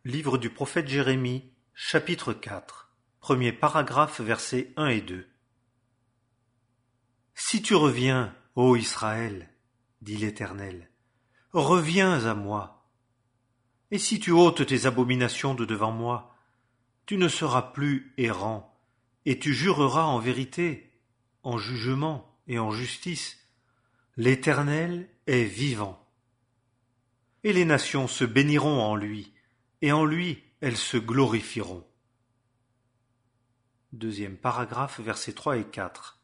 Livre du prophète Jérémie, chapitre 4, premier paragraphe, versets 1 et 2. Si tu reviens, ô Israël, dit l'Éternel, reviens à moi. Et si tu ôtes tes abominations de devant moi, tu ne seras plus errant, et tu jureras en vérité, en jugement et en justice. L'Éternel est vivant. Et les nations se béniront en lui, et en lui elles se glorifieront. Deuxième paragraphe, versets 3 et 4.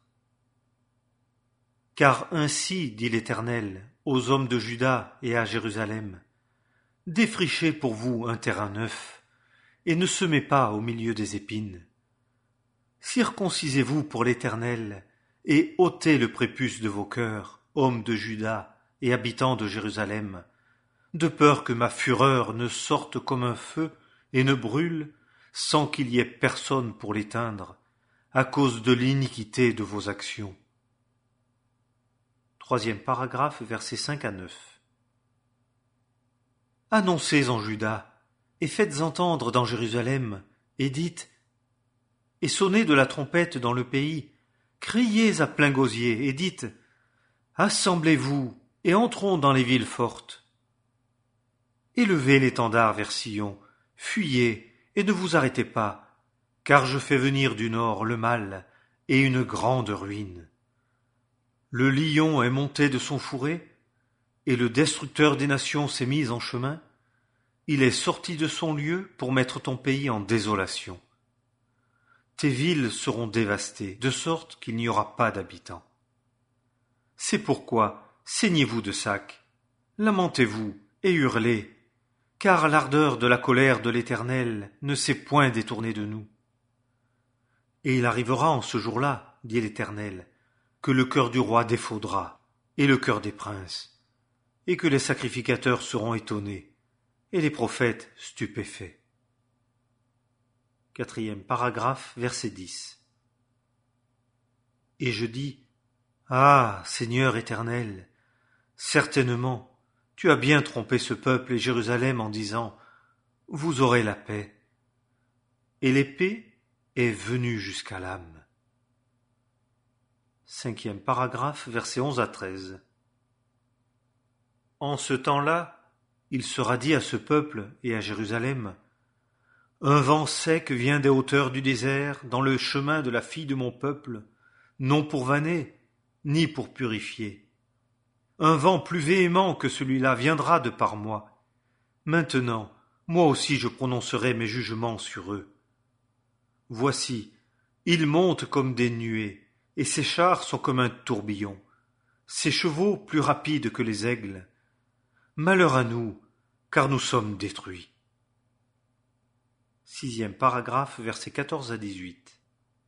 Car ainsi dit l'Éternel aux hommes de Juda et à Jérusalem, défrichez pour vous un terrain neuf, et ne semez pas au milieu des épines. Circoncisez-vous pour l'Éternel, et ôtez le prépuce de vos cœurs, hommes de Juda et habitants de Jérusalem, de peur que ma fureur ne sorte comme un feu et ne brûle, sans qu'il y ait personne pour l'éteindre, à cause de l'iniquité de vos actions. Troisième paragraphe, versets 5 à 9. Annoncez en Juda, et faites entendre dans Jérusalem, et dites, et sonnez de la trompette dans le pays, criez à plein gosier, et dites, assemblez-vous, et entrons dans les villes fortes. Élevez l'étendard vers Sion, fuyez, et ne vous arrêtez pas, car je fais venir du nord le mal, et une grande ruine. Le lion est monté de son fourré, et le destructeur des nations s'est mis en chemin. Il est sorti de son lieu pour mettre ton pays en désolation. Tes villes seront dévastées, de sorte qu'il n'y aura pas d'habitants. C'est pourquoi saignez-vous de sac, lamentez-vous et hurlez, car l'ardeur de la colère de l'Éternel ne s'est point détournée de nous. Et il arrivera en ce jour-là, dit l'Éternel, que le cœur du roi défaudra, et le cœur des princes, et que les sacrificateurs seront étonnés, et les prophètes stupéfaits. Quatrième paragraphe, verset 10. Et je dis, ah, Seigneur éternel, certainement, tu as bien trompé ce peuple et Jérusalem en disant, vous aurez la paix. Et l'épée est venue jusqu'à l'âme. Cinquième paragraphe, versets 11 à 13. En ce temps-là, il sera dit à ce peuple et à Jérusalem, un vent sec vient des hauteurs du désert, dans le chemin de la fille de mon peuple, non pour vanner, ni pour purifier. Un vent plus véhément que celui-là viendra de par moi. Maintenant, moi aussi je prononcerai mes jugements sur eux. Voici, ils montent comme des nuées, et ces chars sont comme un tourbillon, ces chevaux plus rapides que les aigles. Malheur à nous, car nous sommes détruits. Sixième paragraphe, versets 14 à 18.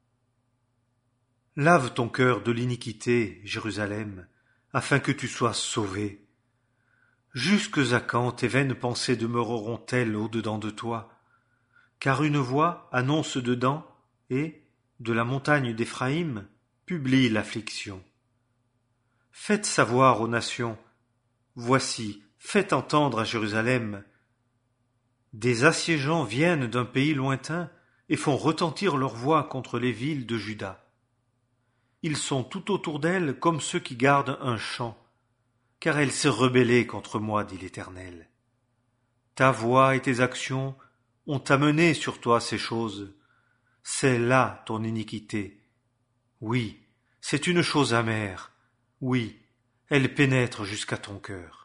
Lave ton cœur de l'iniquité, Jérusalem, afin que tu sois sauvé. Jusques à quand tes vaines pensées demeureront-elles au-dedans de toi? Car une voix annonce dedans, et, de la montagne d'Éphraïm, publie l'affliction. Faites savoir aux nations, voici, faites entendre à Jérusalem. Des assiégeants viennent d'un pays lointain et font retentir leur voix contre les villes de Juda. Ils sont tout autour d'elle comme ceux qui gardent un champ, car elle s'est rebellée contre moi, dit l'Éternel. Ta voix et tes actions ont amené sur toi ces choses. C'est là ton iniquité. Oui, c'est une chose amère. Oui, elle pénètre jusqu'à ton cœur.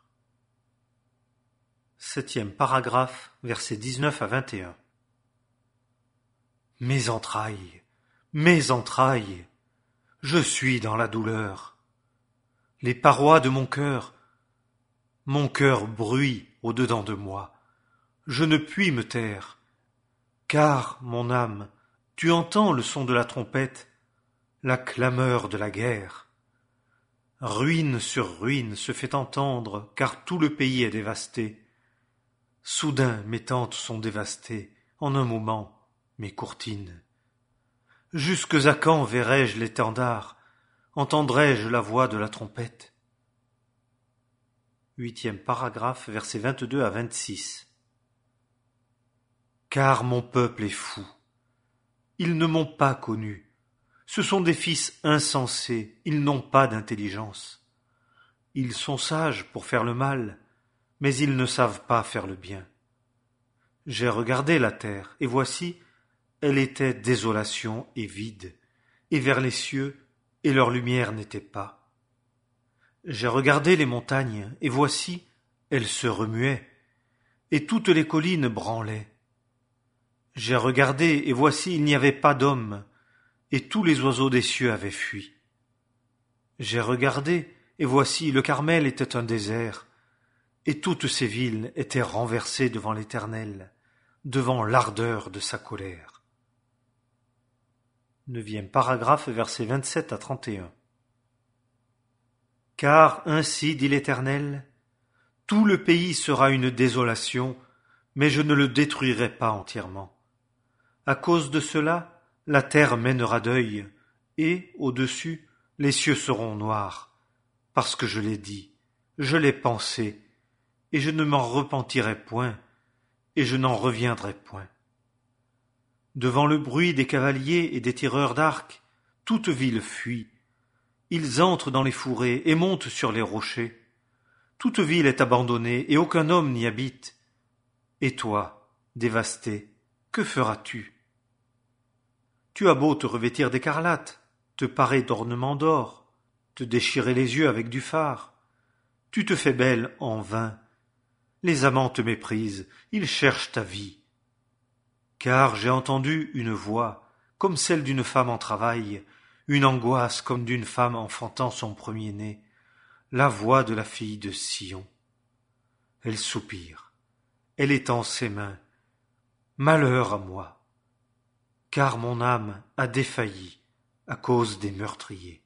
Septième paragraphe, versets 19 à 21. Mes entrailles, je suis dans la douleur. Les parois de mon cœur bruit au-dedans de moi. Je ne puis me taire, car, mon âme, tu entends le son de la trompette, la clameur de la guerre. Ruine sur ruine se fait entendre, car tout le pays est dévasté. Soudain mes tentes sont dévastées, en un moment, mes courtines. Jusques à quand verrai-je l'étendard, entendrai-je la voix de la trompette? Huitième paragraphe, versets 22 à 26. car mon peuple est fou. Ils ne m'ont pas connu. Ce sont des fils insensés, ils n'ont pas d'intelligence. Ils sont sages pour faire le mal, mais ils ne savent pas faire le bien. J'ai regardé la terre, et voici, elle était désolation et vide, et vers les cieux, et leur lumière n'était pas. J'ai regardé les montagnes, et voici, elles se remuaient, et toutes les collines branlaient. J'ai regardé, et voici, il n'y avait pas d'homme, et tous les oiseaux des cieux avaient fui. J'ai regardé, et voici, le Carmel était un désert, et toutes ses villes étaient renversées devant l'Éternel, devant l'ardeur de sa colère. 9e paragraphe, versets 27 à 31. Car ainsi dit l'Éternel, tout le pays sera une désolation, mais je ne le détruirai pas entièrement. À cause de cela, la terre mènera deuil, et, au-dessus, les cieux seront noirs, parce que je l'ai dit, je l'ai pensé, et je ne m'en repentirai point, et je n'en reviendrai point. Devant le bruit des cavaliers et des tireurs d'arc, toute ville fuit. Ils entrent dans les fourrés et montent sur les rochers. Toute ville est abandonnée et aucun homme n'y habite. Et toi, dévasté, que feras-tu? Tu as beau te revêtir d'écarlate, te parer d'ornements d'or, te déchirer les yeux avec du fard. Tu te fais belle en vain. Les amants te méprisent, ils cherchent ta vie. Car j'ai entendu une voix, comme celle d'une femme en travail, une angoisse comme d'une femme enfantant son premier-né, la voix de la fille de Sion. Elle soupire, elle étend ses mains. Malheur à moi, car mon âme a défailli à cause des meurtriers.